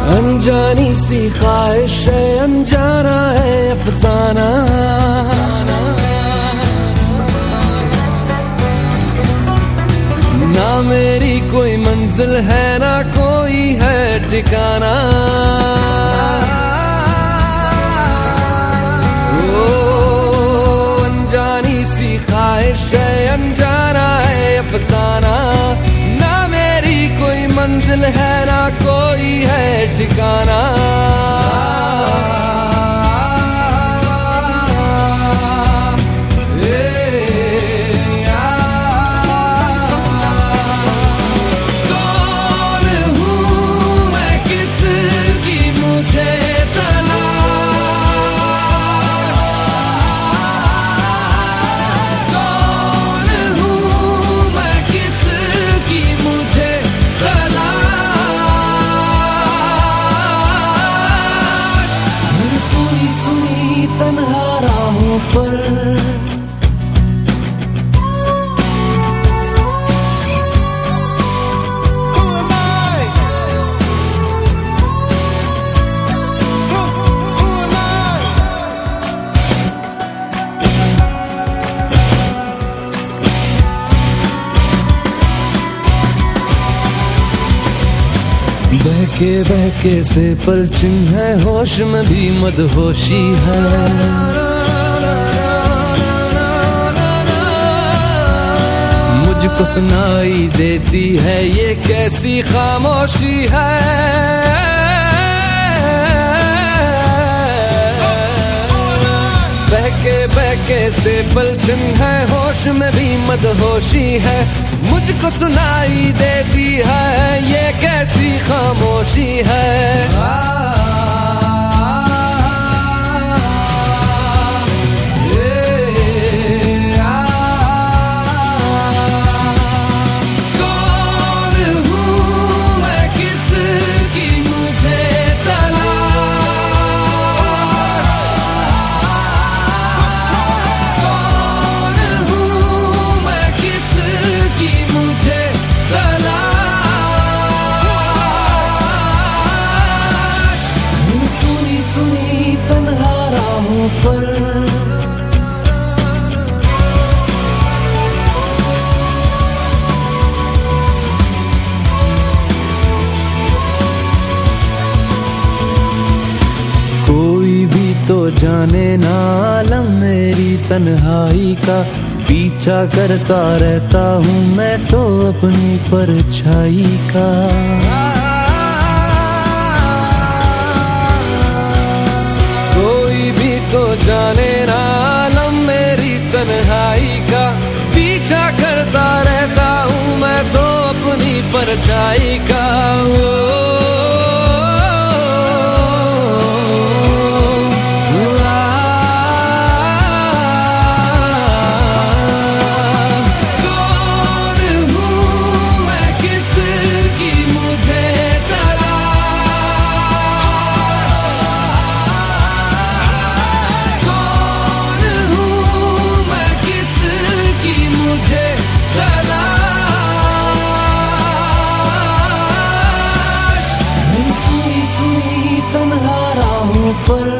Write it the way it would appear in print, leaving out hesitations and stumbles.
अनजानी सी ख्वाहिश है, अनजाना है अफसाना। ना मेरी कोई मंजिल है, ना कोई है ठिकाना। ओ अनजानी सी ख्वाहिश है, अनजाना है अफसाना। ना मेरी कोई मंजिल है, ना कोई है ठिकाना। बहके बहके से पलछिन है, होश में भी मदहोशी है। मुझको सुनाई देती है ये कैसी खामोशी है। बहके बहके से पलछिन है, होश में भी मदहोशी है। मुझको सुनाई देती है ये कैसी खामोशी है। कोई भी तो जाने ना आलम मेरी तन्हाई का। पीछा करता रहता हूँ मैं तो अपनी परछाई का। कोई भी तो जाने ना आलम मेरी तन्हाई का। पीछा करता रहता हूँ मैं तो अपनी परछाई का। पर